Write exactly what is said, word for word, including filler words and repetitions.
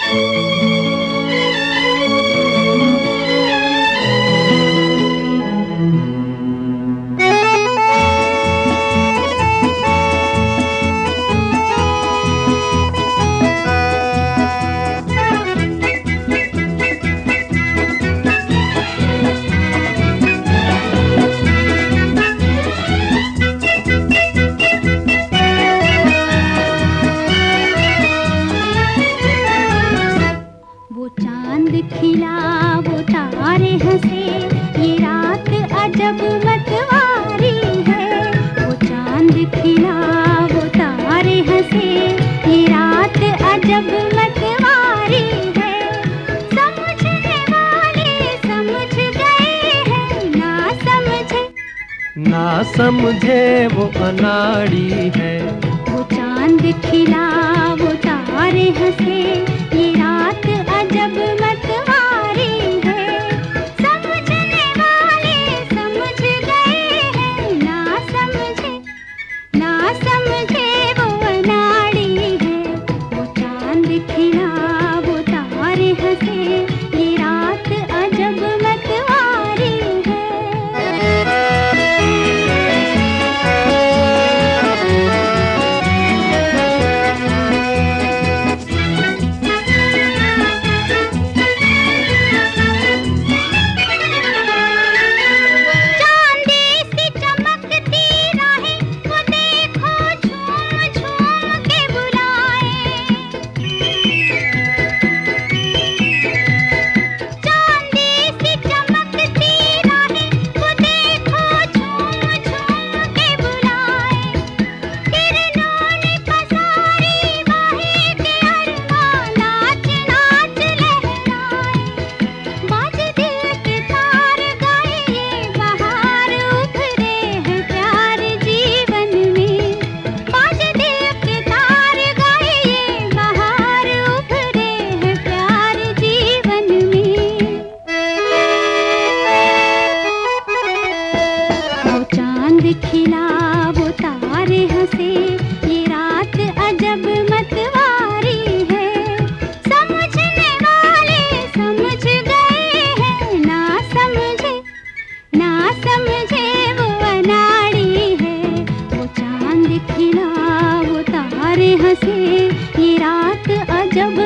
खिला वो तारे हंसे, ये रात अजब मतवारी है। वो चांद खिला वो तारे हंसे, ये रात अजब मतवारी है। समझने वाले समझ गए हैं, ना समझे ना समझे वो अनाड़ी है। वो चांद खिला वो तारे हंसे, ये रात अजब मतवारी है। समझने वाले समझ गए हैं, ना समझे ना समझे वो अनाड़ी है। वो चांद खिला वो तारे हंसे, ये रात अजब मतवारी है। खिला वो तारे हंसे, ये रात अजब मतवारी है। समझने वाले समझ गए हैं, ना समझे ना समझे वो अनाड़ी है। वो चांद खिला वो तारे हंसे, ये रात अजब